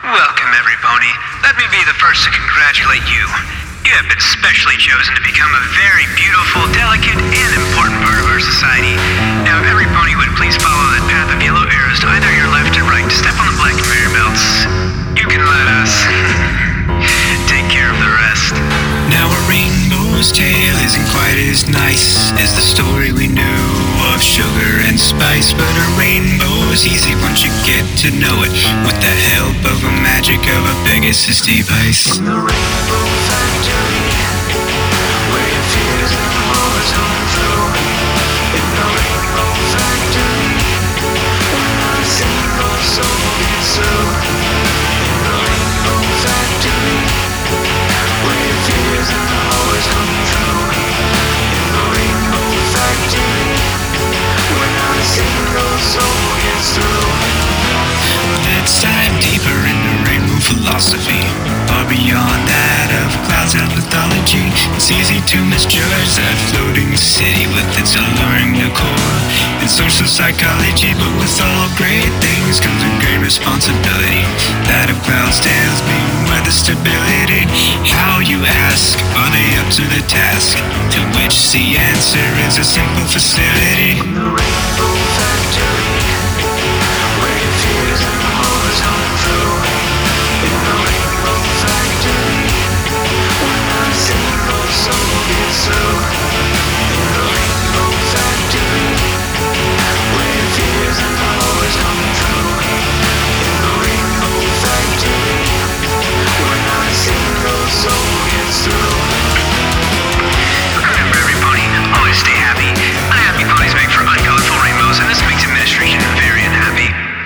Welcome, every pony. Let me be the first to congratulate you. You have been specially chosen to become a very beautiful, delicate, and important part of our society. Now, if every pony would please follow that path of yellow arrows to either your left or right to step on the black conveyor belts, you can let us take care of the rest. Now a rainbow's tale isn't quite as nice as the story we knew of sugar and spice, but a rainbow's easy once you get to know it with the help of a magic of a Pegasus device. In the rainbow factory, where your fears and horrors come true. In the rainbow factory, where not a single soul gets through. In the rainbow factory, where your fears and horrors come true. In the rainbow factory, where not a single soul gets through. Let's dive deeper into rainbow philosophy, far beyond that of clouds and mythology. It's easy to misjudge that floating city with its alluring decor and social psychology, but with all great things comes a great responsibility. That of clouds tales being weather stability. How, you ask, are they up to the task? To which the answer is a simple facility. In the rainbow factory, where your fears and horrors come true. In the rainbow factory, where not a single soul gets through. In the rainbow factory, where your fears and horrors come true. In the rainbow factory, where not a single soul gets through. Remember, every pony, always stay happy. Unhappy ponies make for uncolorful rainbows, and this makes administration very unhappy.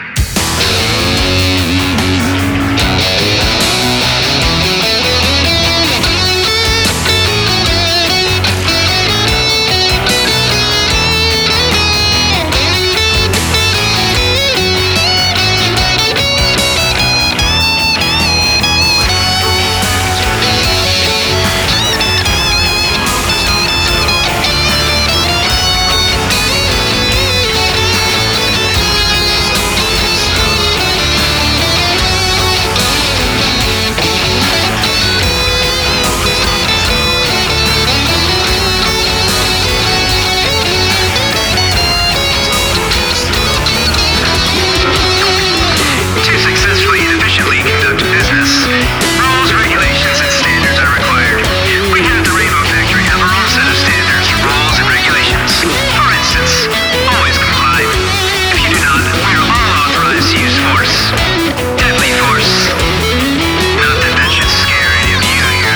To successfully and efficiently conduct business, rules, regulations, and standards are required. We here at the Rainbow Factory have our own set of standards, rules, and regulations. For instance, always comply. If you do not, we are all authorized to use force. Deadly force. Not that that should scare any of you here.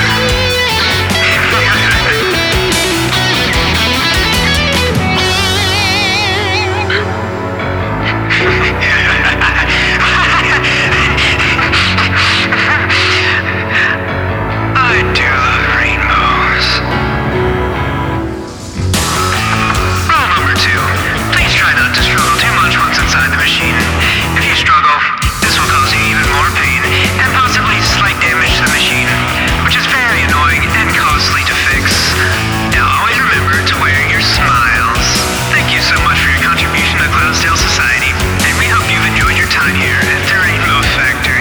I do love rainbows. Rule number 2. Please try not to struggle too much once inside the machine. If you struggle, this will cause you even more pain and possibly slight damage to the machine, which is very annoying and costly to fix. Now always remember to wear your smiles. Thank you so much for your contribution to Cloudsdale Society, and we hope you've enjoyed your time here at the Rainbow Factory.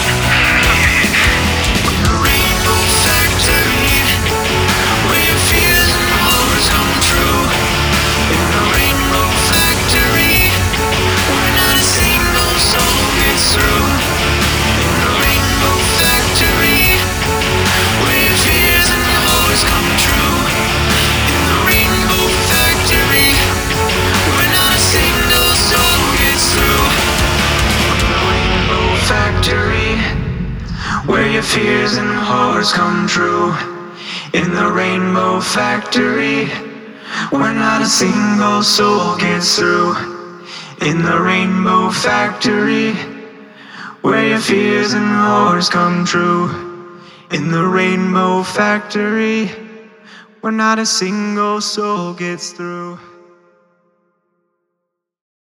In the rainbow factory, where your fears and horrors come true. In the rainbow factory, where not a single soul gets through. In the rainbow factory, where your fears and horrors come true. In the rainbow factory, where not a single soul gets through. In the rainbow factory, where your fears and horrors come true. In the rainbow factory, where not a single soul gets through. In the rainbow factory, where your fears and horrors come true. In the rainbow factory, where not a single soul gets through.